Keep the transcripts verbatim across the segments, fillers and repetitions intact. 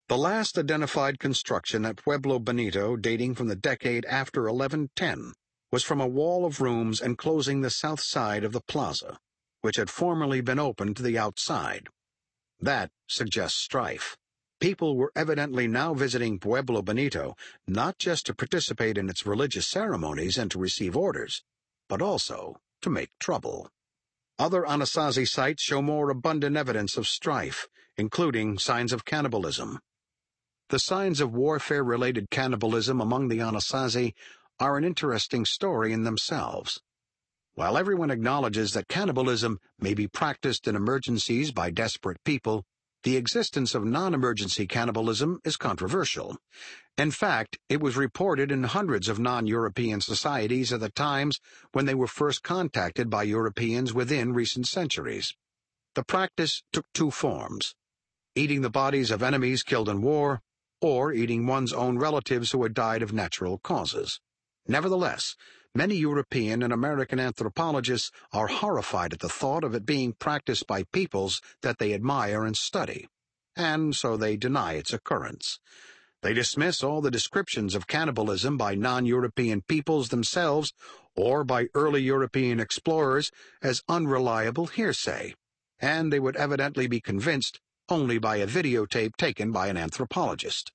The last identified construction at Pueblo Bonito, dating from the decade after eleven ten, was from a wall of rooms enclosing the south side of the plaza, which had formerly been open to the outside. That suggests strife. People were evidently now visiting Pueblo Bonito not just to participate in its religious ceremonies and to receive orders, but also to make trouble. Other Anasazi sites show more abundant evidence of strife, including signs of cannibalism. The signs of warfare-related cannibalism among the Anasazi are an interesting story in themselves. While everyone acknowledges that cannibalism may be practiced in emergencies by desperate people, the existence of non-emergency cannibalism is controversial. In fact, it was reported in hundreds of non-European societies at the times when they were first contacted by Europeans within recent centuries. The practice took two forms: eating the bodies of enemies killed in war, or eating one's own relatives who had died of natural causes. Nevertheless, many European and American anthropologists are horrified at the thought of it being practiced by peoples that they admire and study, and so they deny its occurrence. They dismiss all the descriptions of cannibalism by non-European peoples themselves or by early European explorers as unreliable hearsay, and they would evidently be convinced only by a videotape taken by an anthropologist.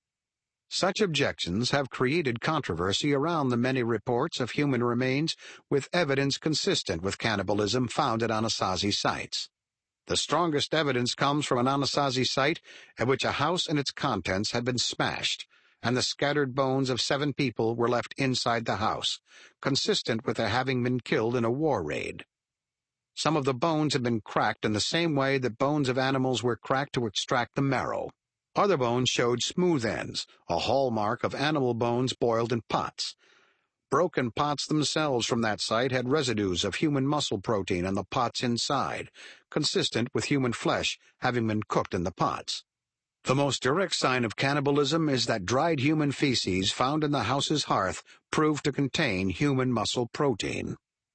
Such objections have created controversy around the many reports of human remains with evidence consistent with cannibalism found at Anasazi sites. The strongest evidence comes from an Anasazi site at which a house and its contents had been smashed, and the scattered bones of seven people were left inside the house, consistent with their having been killed in a war raid. Some of the bones had been cracked in the same way that bones of animals were cracked to extract the marrow. Other bones showed smooth ends, a hallmark of animal bones boiled in pots. Broken pots themselves from that site had residues of human muscle protein on the pots inside, consistent with human flesh having been cooked in the pots. The most direct sign of cannibalism is that dried human feces found in the house's hearth proved to contain human muscle protein.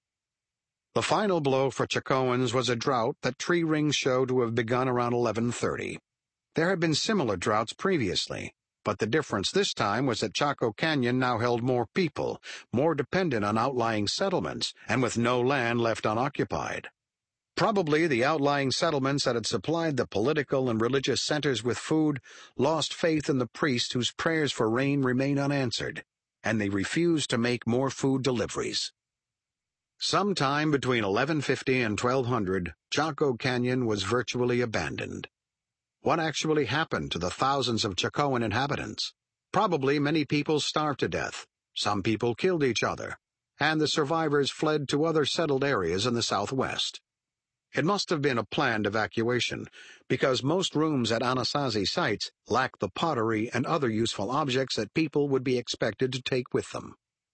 The final blow for Chacoans was a drought that tree rings show to have begun around eleven thirty. There had been similar droughts previously, but the difference this time was that Chaco Canyon now held more people, more dependent on outlying settlements, and with no land left unoccupied. Probably the outlying settlements that had supplied the political and religious centers with food lost faith in the priests whose prayers for rain remained unanswered, and they refused to make more food deliveries. Sometime between eleven fifty and twelve hundred, Chaco Canyon was virtually abandoned. What actually happened to the thousands of Chacoan inhabitants? Probably many people starved to death, some people killed each other, and the survivors fled to other settled areas in the southwest. It must have been a planned evacuation, because most rooms at Anasazi sites lack the pottery and other useful objects that people would be expected to take with them.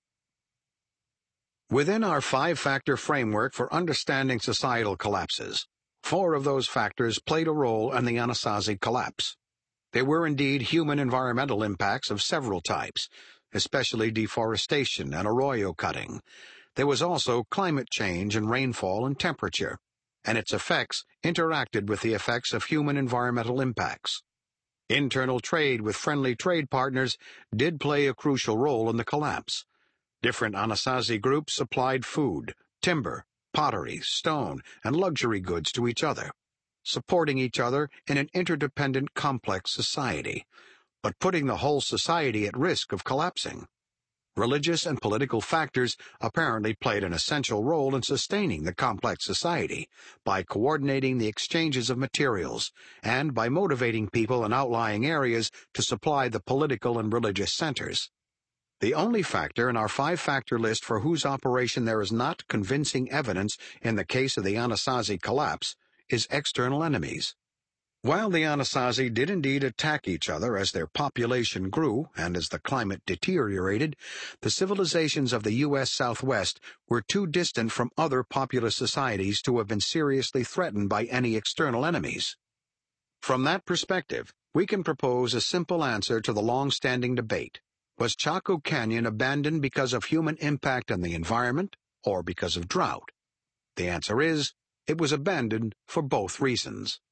Within our five-factor framework for understanding societal collapses, four of those factors played a role in the Anasazi collapse. There were indeed human environmental impacts of several types, especially deforestation and arroyo cutting. There was also climate change in rainfall and temperature, and its effects interacted with the effects of human environmental impacts. Internal trade with friendly trade partners did play a crucial role in the collapse. Different Anasazi groups supplied food, timber, pottery, stone, and luxury goods to each other, supporting each other in an interdependent, complex society, but putting the whole society at risk of collapsing. Religious and political factors apparently played an essential role in sustaining the complex society by coordinating the exchanges of materials and by motivating people in outlying areas to supply the political and religious centers. The only factor in our five-factor list for whose operation there is not convincing evidence in the case of the Anasazi collapse is external enemies. While the Anasazi did indeed attack each other as their population grew and as the climate deteriorated, the civilizations of the U S Southwest were too distant from other populous societies to have been seriously threatened by any external enemies. From that perspective, we can propose a simple answer to the long-standing debate. Was Chaco Canyon abandoned because of human impact on the environment or because of drought? The answer is, it was abandoned for both reasons.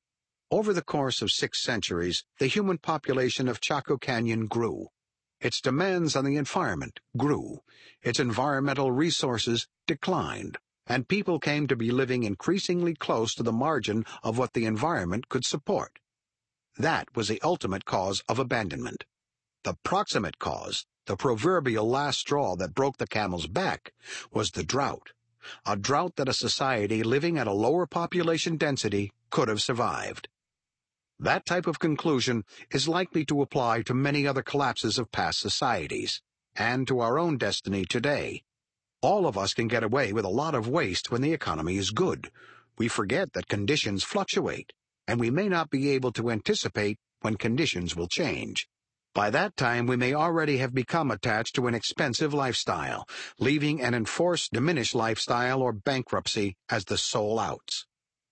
Over the course of six centuries, the human population of Chaco Canyon grew. Its demands on the environment grew. Its environmental resources declined, and people came to be living increasingly close to the margin of what the environment could support. That was the ultimate cause of abandonment. The proximate cause, the proverbial last straw that broke the camel's back, was the drought. A drought that a society living at a lower population density could have survived. That type of conclusion is likely to apply to many other collapses of past societies, and to our own destiny today. All of us can get away with a lot of waste when the economy is good. We forget that conditions fluctuate, and we may not be able to anticipate when conditions will change. By that time, we may already have become attached to an expensive lifestyle, leaving an enforced diminished lifestyle or bankruptcy as the sole outs.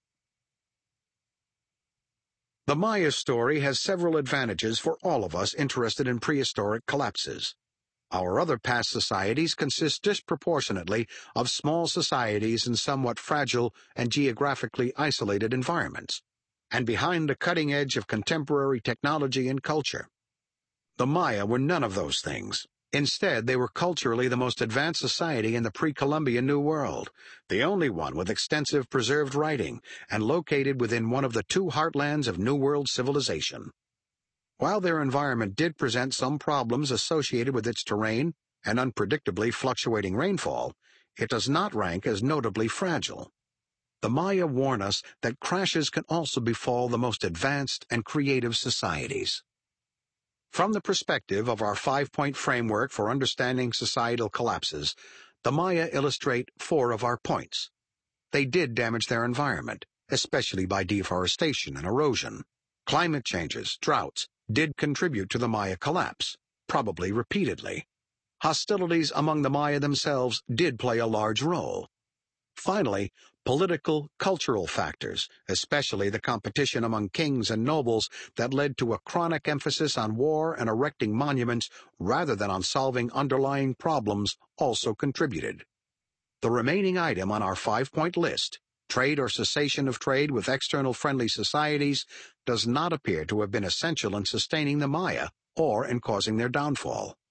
The Maya story has several advantages for all of us interested in prehistoric collapses. Our other past societies consist disproportionately of small societies in somewhat fragile and geographically isolated environments, and behind the cutting edge of contemporary technology and culture. The Maya were none of those things. Instead, they were culturally the most advanced society in the pre-Columbian New World, the only one with extensive preserved writing, and located within one of the two heartlands of New World civilization. While their environment did present some problems associated with its terrain and unpredictably fluctuating rainfall, it does not rank as notably fragile. The Maya warn us that crashes can also befall the most advanced and creative societies. From the perspective of our five-point framework for understanding societal collapses, the Maya illustrate four of our points. They did damage their environment, especially by deforestation and erosion. Climate changes, droughts, did contribute to the Maya collapse, probably repeatedly. Hostilities among the Maya themselves did play a large role. Finally, political, cultural factors, especially the competition among kings and nobles that led to a chronic emphasis on war and erecting monuments rather than on solving underlying problems, also contributed. The remaining item on our five-point list, trade or cessation of trade with external friendly societies, does not appear to have been essential in sustaining the Maya or in causing their downfall.